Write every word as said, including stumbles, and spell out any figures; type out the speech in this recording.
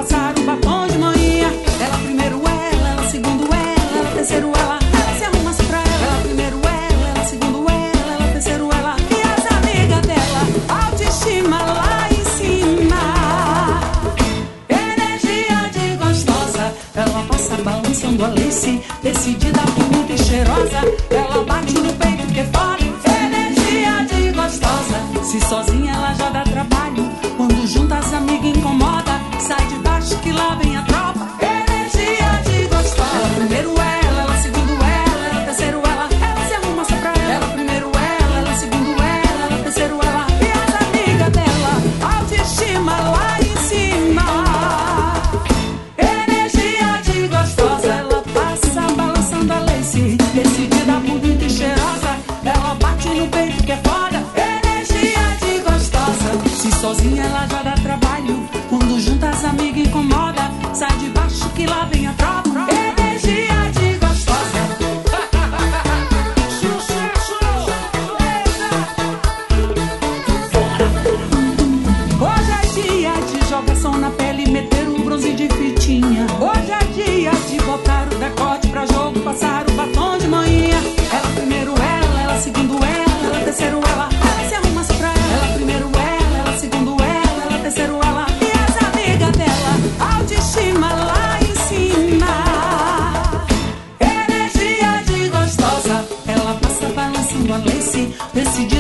passar o batom de manhã. Ela primeiro ela, ela segundo ela, ela terceiro ela. Ela se arruma assim pra ela. Ela primeiro ela, ela segundo ela, ela terceiro ela. E as amigas dela, autoestima lá em cima. Energia de gostosa. Ela passa balançando a lace, decidida, bonita e cheirosa. Ela bate no peito que é foda. Energia de gostosa. Se sozinha ela já dá trabalho, quando junta as amigas incomoda. Sai de baixo que lá vem a tropa. Energia de gostosa. Ela primeiro ela, ela segundo ela, ela terceiro ela. Ela se arruma só pra ela. Ela primeiro ela, ela segundo ela, ela terceiro ela. E as amigas dela, autoestima lá em cima. Energia de gostosa. Ela passa balançando a lace, decidida, bonita e cheirosa. Ela bate no peito que é foda. Energia de gostosa. Se sozinha ela já dá trabalho, quando junta as amigas incomoda. Sai de baixo que lá vem a tropa. Energia de gostosa. Hoje é dia de jogação na pele, meter um bronze de fitinha. Hoje é dia de botar o decote pra jogo, passar o batom de manhã. Ela primeiro ela, ela segundo ela, ela terceiro ela. Ela se arruma só pra ela. Ela primeiro ela, ela segundo ela, ela terceiro ela. E as amigas dela, autoestima lá em cima. Energia de gostosa. Ela passa balançando a lace, decide